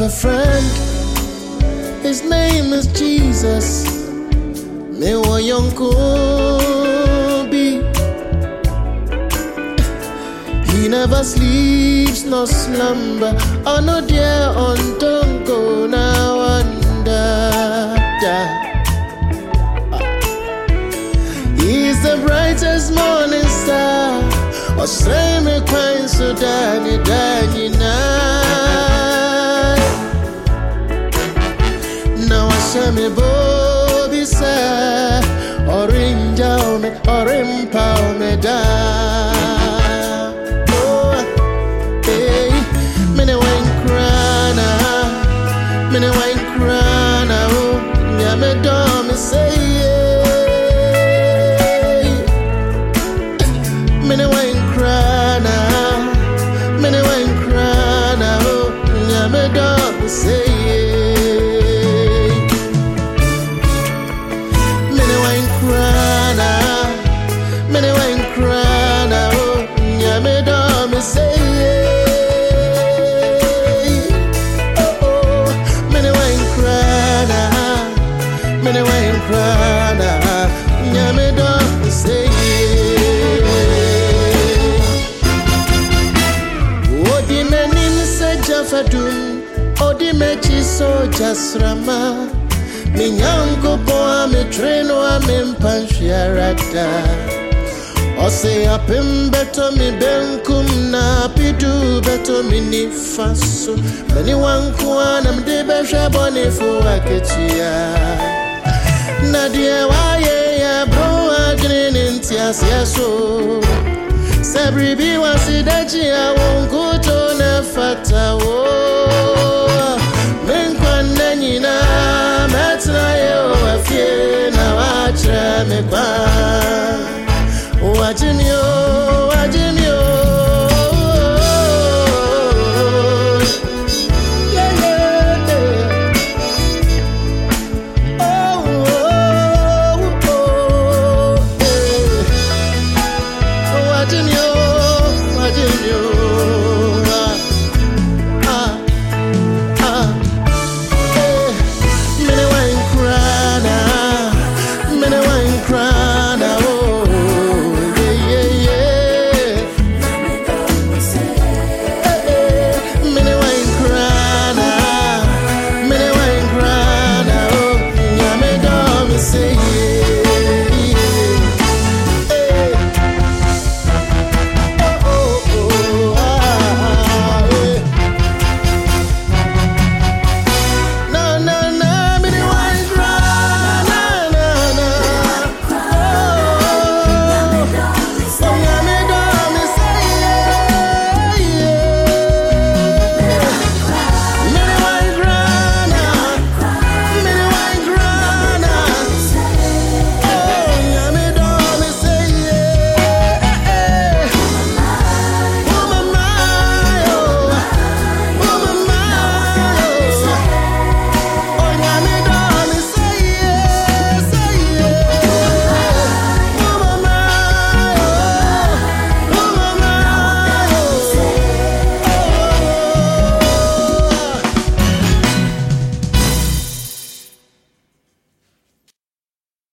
friend, his name is Jesus. Me wa yonko be. He never sleeps nor slumber. Oh no dear, on don't go now wonder. He's the brightest morning star. Or say me quite so Danny night. Now I say me Bobby say, orange down me, orange power me down. Oh, hey, many wine crana, many wine crana. Oh, yeah, me do me say yeah. Many wine. Many wine crana, oh, yeah, me dog say many wine crana, many wine crana, oh, yeah, me dog say oh, oh, many wine crana, many wine crana, yeah, me dog say. Fadun, odi mechi soja srama. Minyango boa me train wa me mpanchiarada. Ose apim beto mi benkum na pidu beto mi nifaso. Meni wankuwa na mdebe shabone fuwa kechia. Nadie waye ya bro agrini ntiasi yaso. Sabribi wasidaji ya wonguto na fatawo. Menkwana nina metna yo wafye na wachra mekwa. Wajimyo